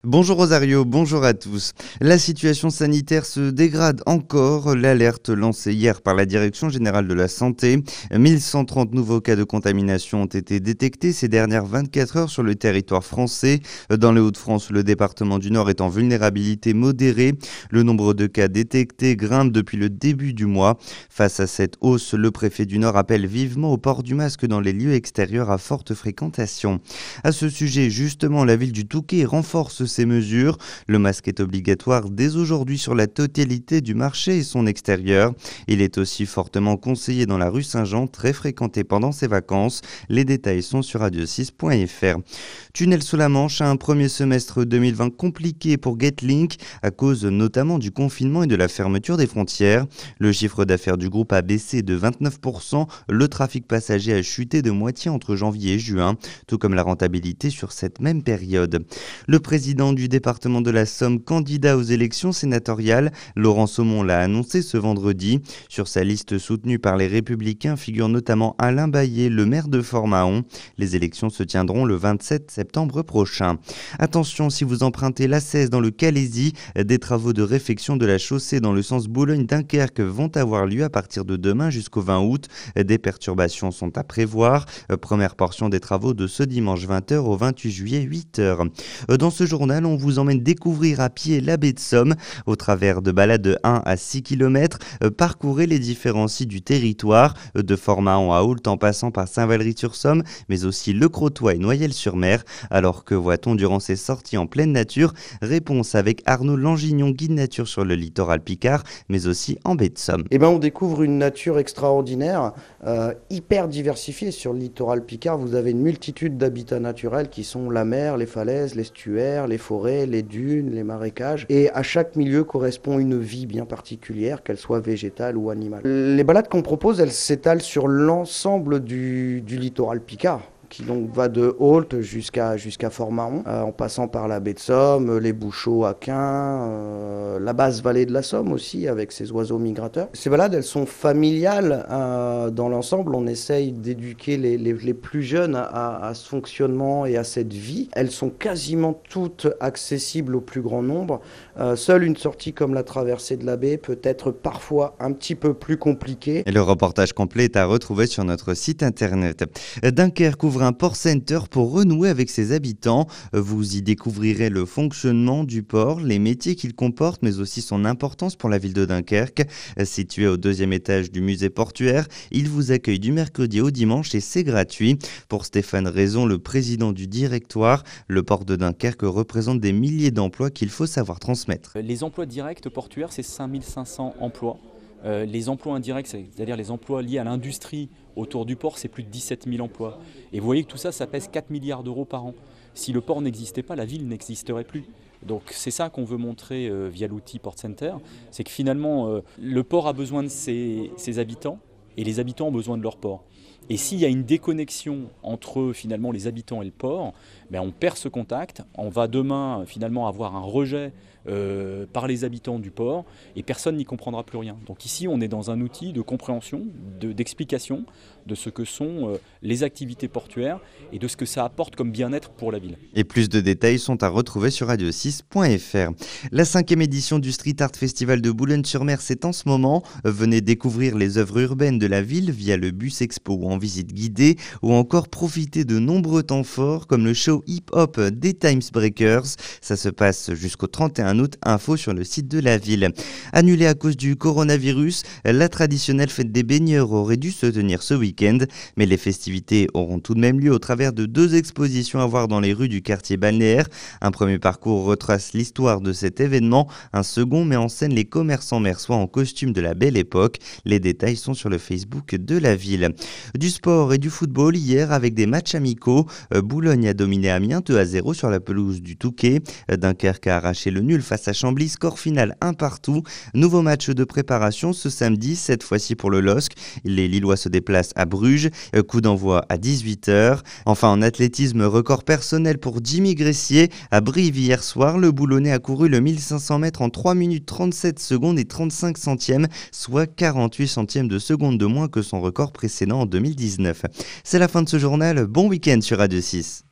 Bonjour Rosario, bonjour à tous. La situation sanitaire se dégrade encore. L'alerte lancée hier par la Direction générale de la santé. 1130 nouveaux cas de contamination ont été détectés ces dernières 24 heures sur le territoire français. Dans les Hauts-de-France, le département du Nord est en vulnérabilité modérée. Le nombre de cas détectés grimpe depuis le début du mois. Face à cette hausse, le préfet du Nord appelle vivement au port du masque dans les lieux extérieurs à forte fréquentation. À ce sujet, justement, la ville du Touquet renforce ces mesures. Le masque est obligatoire dès aujourd'hui sur la totalité du marché et son extérieur. Il est aussi fortement conseillé dans la rue Saint-Jean, très fréquentée pendant ses vacances. Les détails sont sur radio6.fr. Tunnel sous la Manche a un premier semestre 2020 compliqué pour Getlink à cause notamment du confinement et de la fermeture des frontières. Le chiffre d'affaires du groupe a baissé de 29%. Le trafic passager a chuté de moitié entre janvier et juin, tout comme la rentabilité sur cette même période. Le président du département de la Somme, candidat aux élections sénatoriales, Laurent Somon l'a annoncé ce vendredi. Sur sa liste soutenue par les Républicains figure notamment Alain Baillet, le maire de Fort-Mahon. Les élections se tiendront le 27 septembre prochain. Attention, si vous empruntez l'A16 dans le Calaisis, des travaux de réfection de la chaussée dans le sens Boulogne-Dunkerque vont avoir lieu à partir de demain jusqu'au 20 août. Des perturbations sont à prévoir. Première portion des travaux de ce dimanche 20h au 28 juillet 8h. Dans ce journal, on vous emmène découvrir à pied la baie de Somme. Au travers de balades de 1 à 6 km, parcourez les différents sites du territoire, de Fort-Mahon à Ault en passant par Saint-Valery-sur-Somme, mais aussi Le Crotoy et Noyelles-sur-Mer. Alors que voit-on durant ces sorties en pleine nature? Réponse avec Arnaud Langignon, guide nature sur le littoral picard, mais aussi en baie de Somme. On découvre une nature extraordinaire, hyper diversifiée sur le littoral picard. Vous avez une multitude d'habitats naturels qui sont la mer, les falaises, l'estuaire, les forêts, les dunes, les marécages. Et à chaque milieu correspond une vie bien particulière, qu'elle soit végétale ou animale. Les balades qu'on propose, elles s'étalent sur l'ensemble du littoral picard, qui donc va de Ault jusqu'à Fort-Mahon, en passant par la baie de Somme, les Bouchots à Quin, la basse vallée de la Somme aussi, avec ses oiseaux migrateurs. Ces balades, elles sont familiales dans l'ensemble. On essaye d'éduquer les plus jeunes à ce fonctionnement et à cette vie. Elles sont quasiment toutes accessibles au plus grand nombre. Seule une sortie comme la traversée de la baie peut être parfois un petit peu plus compliquée. Et le reportage complet est à retrouver sur notre site internet. Dunkerque ouvre un port center pour renouer avec ses habitants. Vous y découvrirez le fonctionnement du port, les métiers qu'il comporte, mais aussi son importance pour la ville de Dunkerque. Situé au 2e étage du musée portuaire, il vous accueille du mercredi au dimanche et c'est gratuit. Pour Stéphane Raison, le président du directoire, le port de Dunkerque représente des milliers d'emplois qu'il faut savoir transmettre. Les emplois directs portuaires, c'est 5500 emplois. Les emplois indirects, c'est-à-dire les emplois liés à l'industrie autour du port, c'est plus de 17 000 emplois. Et vous voyez que tout ça, ça pèse 4 milliards d'euros par an. Si le port n'existait pas, la ville n'existerait plus. Donc c'est ça qu'on veut montrer via l'outil Port Center, c'est que finalement le port a besoin de ses habitants et les habitants ont besoin de leur port. Et s'il y a une déconnexion entre finalement les habitants et le port, on perd ce contact. On va demain finalement avoir un rejet par les habitants du port et personne n'y comprendra plus rien. Donc ici on est dans un outil de compréhension, d'explication de ce que sont les activités portuaires et de ce que ça apporte comme bien-être pour la ville. Et plus de détails sont à retrouver sur radio6.fr. La 5e édition du Street Art Festival de Boulogne-sur-Mer, c'est en ce moment. Venez découvrir les œuvres urbaines de la ville via le bus expo ou en visite guidée, ou encore profiter de nombreux temps forts comme le show hip-hop des Times Breakers. Ça se passe jusqu'au 31 août, info sur le site de la ville. Annulée à cause du coronavirus, la traditionnelle fête des baigneurs aurait dû se tenir ce week-end, mais les festivités auront tout de même lieu au travers de 2 expositions à voir dans les rues du quartier balnéaire. Un premier parcours retrace l'histoire de cet événement, un second met en scène les commerçants mersois en costume de la belle époque. Les détails sont sur le Facebook de la ville. Du sport et du football hier avec des matchs amicaux. Boulogne a dominé Amiens 2-0 sur la pelouse du Touquet. Dunkerque a arraché le nul face à Chambly, score final 1-1. Nouveau match de préparation ce samedi, cette fois-ci pour le LOSC. Les Lillois se déplacent à Bruges, coup d'envoi à 18h. Enfin en athlétisme, record personnel pour Jimmy Gressier. À Brive hier soir, le Boulonnais a couru le 1500 mètres en 3 minutes 37 secondes et 35 centièmes, soit 48 centièmes de seconde de moins que son record précédent en 2019. C'est la fin de ce journal, bon week-end sur Radio 6.